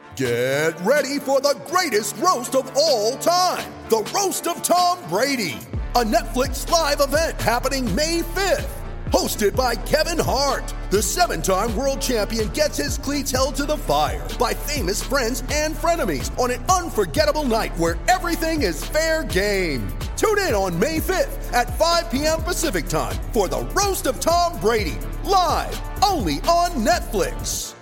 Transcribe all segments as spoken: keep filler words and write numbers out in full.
Get ready for the greatest roast of all time, the Roast of Tom Brady, a Netflix live event happening May fifth. Hosted by Kevin Hart, the seven-time world champion gets his cleats held to the fire by famous friends and frenemies on an unforgettable night where everything is fair game. Tune in on May fifth at five p.m. Pacific time for the Roast of Tom Brady, live only on Netflix.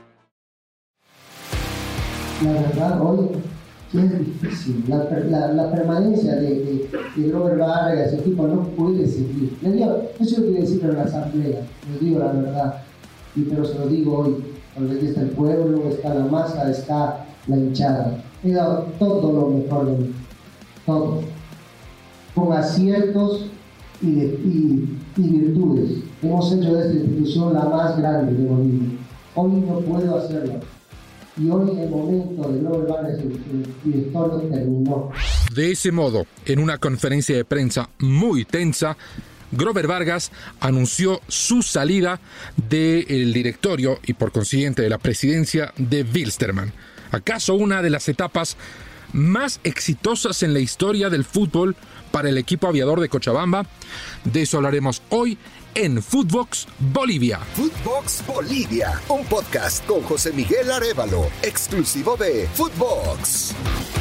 La verdad, hoy es difícil. La, la, la permanencia de, de, de Grover Vargas, ese tipo no puede seguir. Le digo, no sé lo que quiere decir en la asamblea, les digo la verdad, y, pero se lo digo hoy. Donde está el pueblo, está la masa, está la hinchada. He dado todo lo mejor de mí, todo, con aciertos y, de, y, y virtudes. Hemos hecho de esta institución la más grande de Bolivia. Hoy no puedo hacerlo. Y hoy el momento de Grover Vargas, el director, terminó. De ese modo, en una conferencia de prensa muy tensa, Grover Vargas anunció su salida del directorio y por consiguiente de la presidencia de Wilstermann. ¿Acaso una de las etapas más exitosas en la historia del fútbol para el equipo aviador de Cochabamba? De eso hablaremos hoy en Footbox Bolivia. Footbox Bolivia, un podcast con José Miguel Arévalo, exclusivo de Footbox.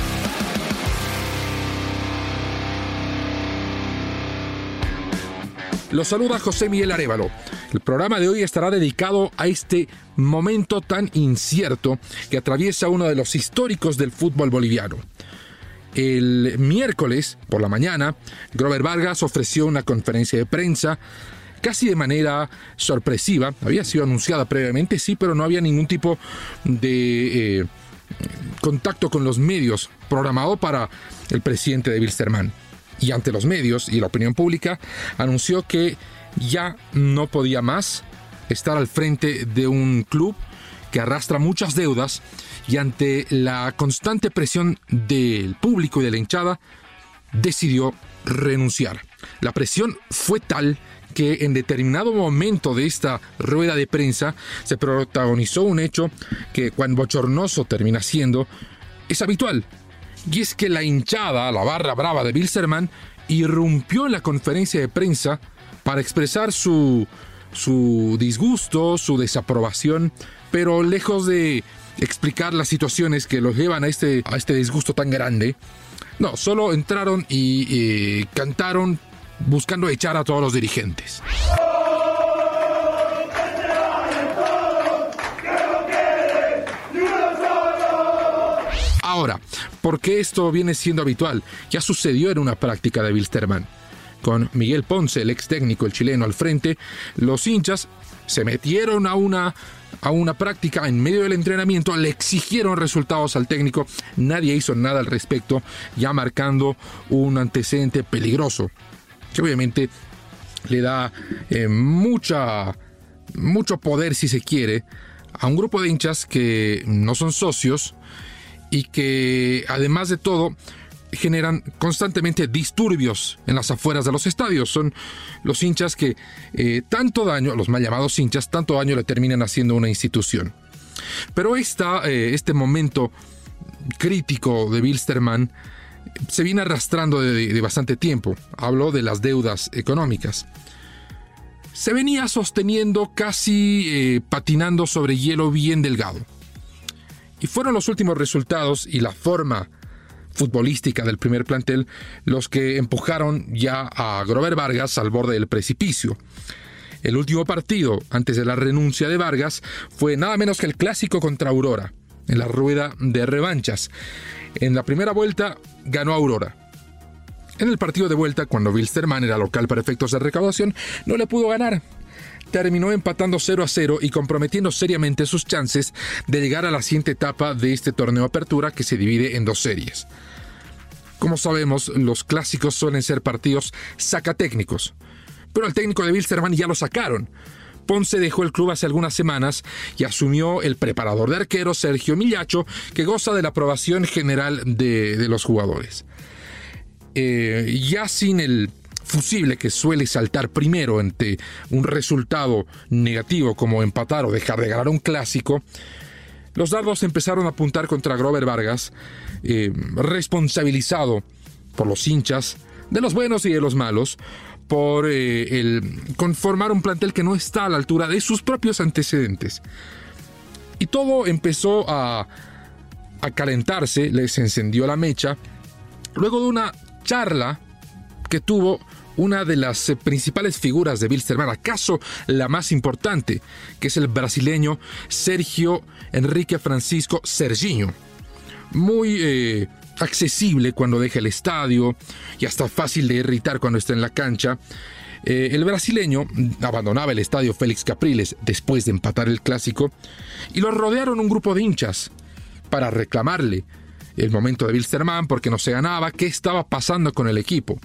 Los saluda José Miguel Arévalo. El programa de hoy estará dedicado a este momento tan incierto que atraviesa uno de los históricos del fútbol boliviano. El miércoles por la mañana, Grover Vargas ofreció una conferencia de prensa casi de manera sorpresiva. Había sido anunciada previamente, sí, pero no había ningún tipo de eh, contacto con los medios programado para el presidente de Wilstermann. Y ante los medios y la opinión pública, anunció que ya no podía más estar al frente de un club que arrastra muchas deudas, y ante la constante presión del público y de la hinchada, decidió renunciar. La presión fue tal que en determinado momento de esta rueda de prensa se protagonizó un hecho que, cuán bochornoso termina siendo, es habitual. Y es que la hinchada, la barra brava de Wilstermann, irrumpió en la conferencia de prensa para expresar su, su disgusto, su desaprobación, pero lejos de explicar las situaciones que los llevan a este, a este disgusto tan grande, no, solo entraron y eh, cantaron buscando echar a todos los dirigentes. Ahora, ¿por qué esto viene siendo habitual? Ya sucedió en una práctica de Wilstermann. Con Miguel Ponce, el ex técnico, el chileno, al frente, los hinchas se metieron a una, a una práctica en medio del entrenamiento, le exigieron resultados al técnico, nadie hizo nada al respecto, ya marcando un antecedente peligroso, que obviamente le da eh, mucha, mucho poder, si se quiere, a un grupo de hinchas que no son socios y que, además de todo, generan constantemente disturbios en las afueras de los estadios. Son los hinchas que eh, tanto daño, los mal llamados hinchas, tanto daño le terminan haciendo a una institución. Pero esta, eh, este momento crítico de Wilstermann se viene arrastrando de, de bastante tiempo. Hablo de las deudas económicas. Se venía sosteniendo casi eh, patinando sobre hielo bien delgado. Y fueron los últimos resultados y la forma futbolística del primer plantel los que empujaron ya a Grover Vargas al borde del precipicio. El último partido antes de la renuncia de Vargas fue nada menos que el clásico contra Aurora, en la rueda de revanchas. En la primera vuelta ganó Aurora. En el partido de vuelta, cuando Wilstermann era local para efectos de recaudación, no le pudo ganar. Terminó empatando cero a cero y comprometiendo seriamente sus chances de llegar a la siguiente etapa de este torneo Apertura, que se divide en dos series. Como sabemos, los clásicos suelen ser partidos sacatécnicos, pero al técnico de Wilstermann ya lo sacaron. Ponce dejó el club hace algunas semanas y asumió el preparador de arqueros Sergio Millacho, que goza de la aprobación general de, de los jugadores. Eh, ya sin el fusible que suele saltar primero ante un resultado negativo como empatar o dejar de ganar un clásico, los dardos empezaron a apuntar contra Grover Vargas, eh, responsabilizado por los hinchas, de los buenos y de los malos, por eh, el conformar un plantel que no está a la altura de sus propios antecedentes. Y todo empezó a, a calentarse, les encendió la mecha, luego de una charla que tuvo una de las eh, principales figuras de Wilstermann, acaso la más importante, que es el brasileño Sergio Enrique Francisco Serginho. Muy eh, accesible cuando deja el estadio y hasta fácil de irritar cuando está en la cancha. Eh, el brasileño abandonaba el estadio Félix Capriles después de empatar el clásico y lo rodearon un grupo de hinchas para reclamarle el momento de Wilstermann porque no se ganaba, qué estaba pasando con el equipo.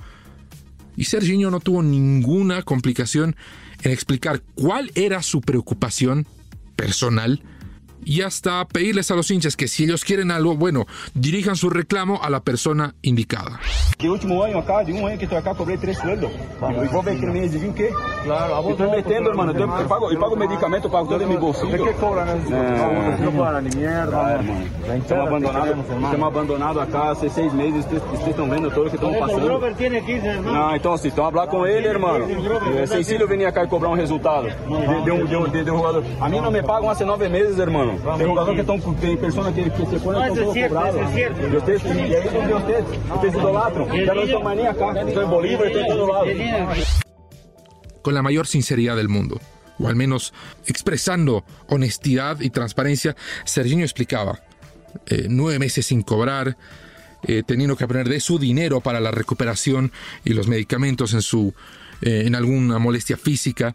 Y Serginho no tuvo ninguna complicación en explicar cuál era su preocupación personal y hasta pedirles a los hinchas que si ellos quieren algo, bueno, dirijan su reclamo a la persona indicada. De último año acá, de un año que estoy acá, cobré tres sueldos. Y vos ves que me exigí qué. Claro, a vos estoy metiendo, hermano. Yo pago, yo pago medicamento, pago todo de mi bolsillo. ¿De qué cobran eso? No, no cobran ni mierda, hermano. Estamos abandonados, estamos abandonados acá hace seis meses. Ustedes están vendo todo lo que estamos pasando. O Robert tiene quince, hermano. No, então, si estão a hablar com ele, hermano. Cecílio venía acá y cobrar un resultado de, de, un, de, un, de, de un jugador. A mí no me pagan hace nueve meses, hermano. Tem jogador que estão, tem personas que, que se ponen todo cobrado. Y ustedes, y ahí es donde ustedes, ustedes idolatran. Ya no son manía acá, estoy en Bolívar, estoy en todos lados. Con la mayor sinceridad del mundo, o al menos expresando honestidad y transparencia, Serginho explicaba, eh, nueve meses sin cobrar, eh, teniendo que poner de su dinero para la recuperación y los medicamentos en, su, eh, en alguna molestia física.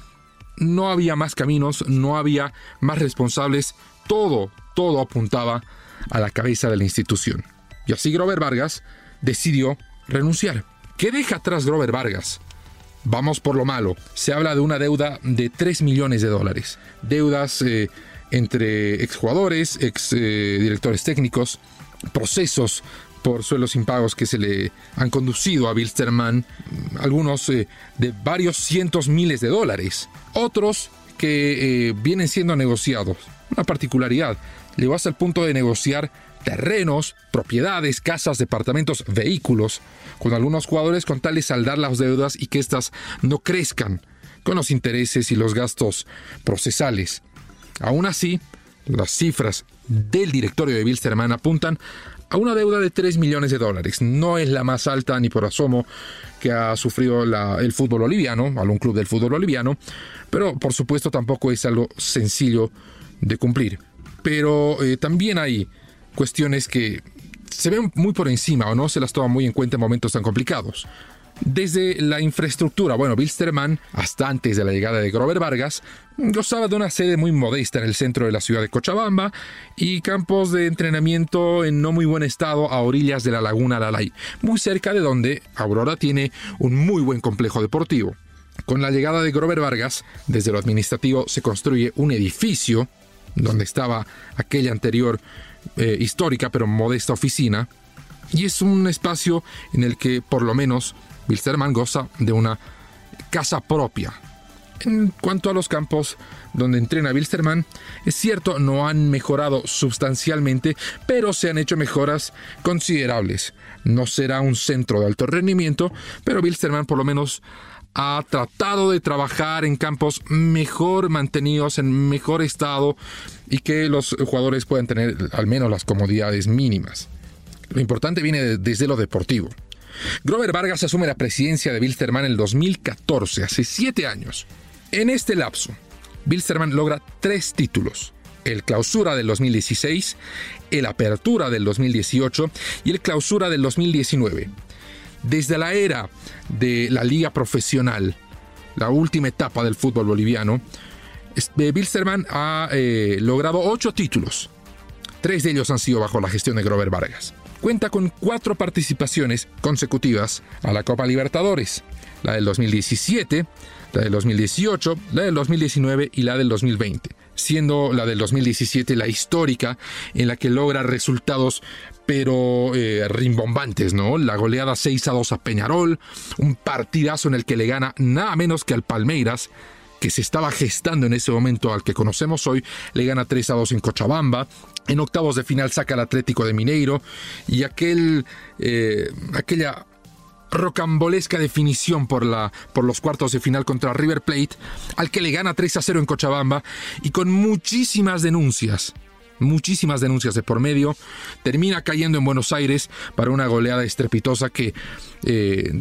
No había más caminos, no había más responsables, todo, todo apuntaba a la cabeza de la institución. Y así Grover Vargas decidió renunciar. ¿Qué deja atrás Grover Vargas? Vamos por lo malo. Se habla de una deuda de tres millones de dólares. Deudas eh, entre exjugadores, ex eh, directores técnicos, procesos por sueldos impagos que se le han conducido a Wilstermann, algunos eh, de varios cientos miles de dólares, otros que eh, vienen siendo negociados. Una particularidad, llegó hasta el punto de negociar terrenos, propiedades, casas, departamentos, vehículos, con algunos jugadores con tal de saldar las deudas y que éstas no crezcan con los intereses y los gastos procesales. Aún así, las cifras del directorio de Wilstermann apuntan a una deuda de tres millones de dólares. No es la más alta ni por asomo que ha sufrido la, el fútbol boliviano, algún club del fútbol boliviano, pero por supuesto tampoco es algo sencillo de cumplir. Pero eh, también hay cuestiones que se ven muy por encima o no se las toma muy en cuenta en momentos tan complicados. Desde la infraestructura, bueno, Wilstermann, hasta antes de la llegada de Grover Vargas, gozaba de una sede muy modesta en el centro de la ciudad de Cochabamba y campos de entrenamiento en no muy buen estado a orillas de la laguna Lalay, muy cerca de donde Aurora tiene un muy buen complejo deportivo. Con la llegada de Grover Vargas, desde lo administrativo se construye un edificio donde estaba aquella anterior eh, histórica pero modesta oficina, y es un espacio en el que por lo menos Wilstermann goza de una casa propia. En cuanto a los campos donde entrena Wilstermann, es cierto, no han mejorado sustancialmente, pero se han hecho mejoras considerables. No será un centro de alto rendimiento, pero Wilstermann por lo menos ha tratado de trabajar en campos mejor mantenidos, en mejor estado, y que los jugadores puedan tener al menos las comodidades mínimas. Lo importante viene desde lo deportivo. Grover Vargas asume la presidencia de Wilstermann en el dos mil catorce, hace siete años. En este lapso, Wilstermann logra tres títulos: el Clausura del dos mil dieciséis, el Apertura del dos mil dieciocho y el Clausura del dos mil diecinueve. Desde la era de la liga profesional, la última etapa del fútbol boliviano, Wilstermann ha eh, logrado ocho títulos. Tres de ellos han sido bajo la gestión de Grover Vargas. Cuenta con cuatro participaciones consecutivas a la Copa Libertadores: la del dos mil diecisiete, la del dos mil dieciocho, la del dos mil diecinueve y la del dos mil veinte, siendo la del dos mil diecisiete la histórica, en la que logra resultados pero eh, rimbombantes, ¿no? La goleada seis a dos a Peñarol, un partidazo en el que le gana nada menos que al Palmeiras, que se estaba gestando en ese momento al que conocemos hoy, le gana tres a dos en Cochabamba. En octavos de final saca al Atlético de Mineiro y aquel, eh, aquella rocambolesca definición por, la, por los cuartos de final contra River Plate, al que le gana tres a cero en Cochabamba y con muchísimas denuncias, muchísimas denuncias de por medio, termina cayendo en Buenos Aires para una goleada estrepitosa que eh,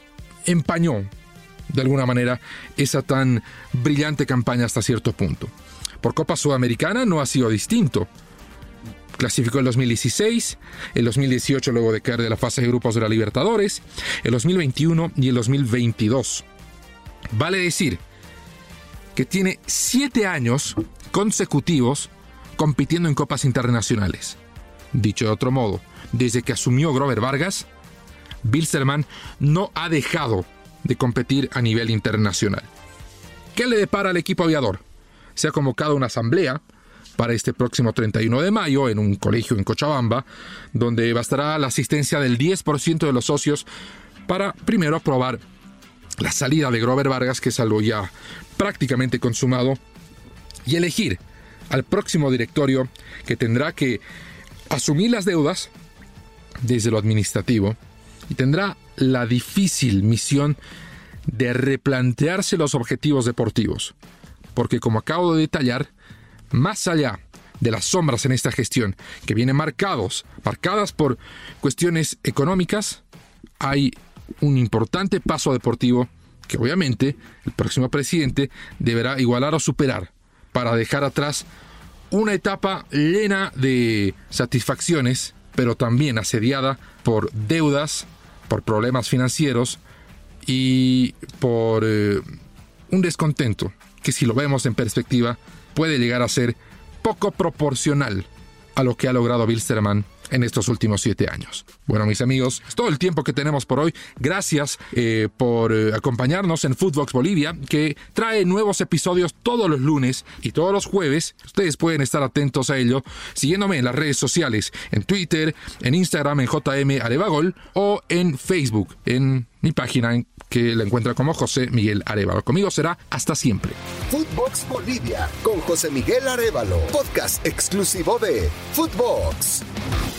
empañó de alguna manera esa tan brillante campaña hasta cierto punto. Por Copa Sudamericana no ha sido distinto. Clasificó el dos mil dieciséis, el dos mil dieciocho luego de caer de la fase de grupos de la Libertadores, el dos mil veintiuno y el dos mil veintidós. Vale decir que tiene siete años consecutivos compitiendo en copas internacionales. Dicho de otro modo, desde que asumió Grover Vargas, Wilstermann no ha dejado de competir a nivel internacional. ¿Qué le depara al equipo aviador? Se ha convocado una asamblea para este próximo treinta y uno de mayo en un colegio en Cochabamba, donde bastará la asistencia del diez por ciento de los socios para primero aprobar la salida de Grover Vargas, que es algo ya prácticamente consumado, y elegir al próximo directorio, que tendrá que asumir las deudas desde lo administrativo y tendrá la difícil misión de replantearse los objetivos deportivos, porque como acabo de detallar, más allá de las sombras en esta gestión, que vienen marcados, marcadas por cuestiones económicas, hay un importante paso deportivo que obviamente el próximo presidente deberá igualar o superar para dejar atrás una etapa llena de satisfacciones, pero también asediada por deudas, por problemas financieros y por eh, un descontento que, si lo vemos en perspectiva, puede llegar a ser poco proporcional a lo que ha logrado Wilstermann en estos últimos siete años. Bueno, mis amigos, es todo el tiempo que tenemos por hoy. Gracias eh, por eh, acompañarnos en Footbox Bolivia, que trae nuevos episodios todos los lunes y todos los jueves. Ustedes pueden estar atentos a ello siguiéndome en las redes sociales, en Twitter, en Instagram, en J M Arevagol, o en Facebook, en mi página que la encuentra como José Miguel Arévalo. Conmigo será hasta siempre. Footbox Bolivia con José Miguel Arévalo, podcast exclusivo de Footbox.